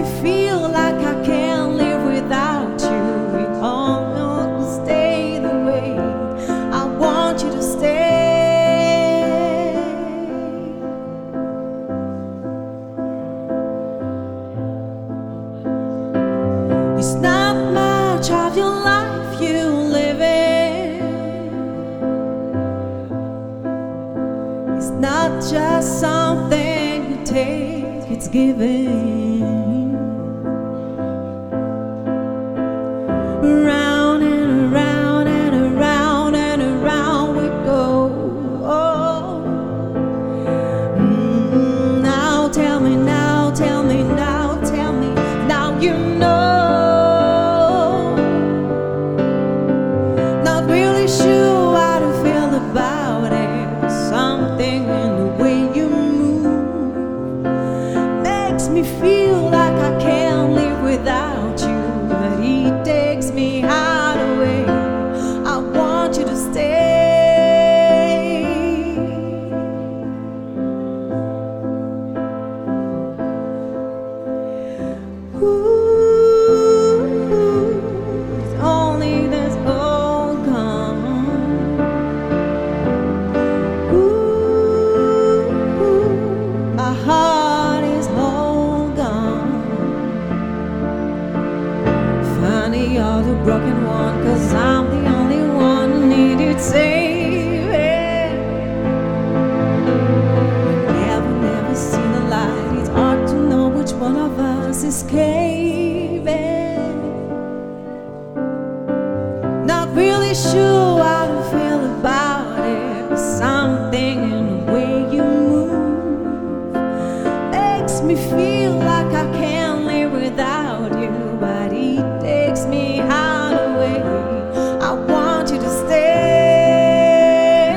feel like I can't live without you. It almost stay the way I want you to stay. It's not much of your life you live in. It's not just something you take, it's giving. Round and around and around and around we go. Oh. Now tell me, now tell me, now tell me, now you know. Not really sure how to feel about it. Something in the way you move makes me feel like I can't live without you. But it takes me out away. I want you to stay. Ooh, it's only this all gone. Ooh, my heart is all gone. Funny, you're the broken one, 'cause I'm the only one who needed saving. Never seen the light. It's hard to know which one of us is caving. Not really sure how to feel about it. Something in the way you move makes me feel like I can't live without you. But it takes me out away. I want you to stay.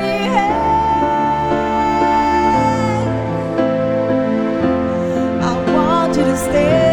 I want you to stay.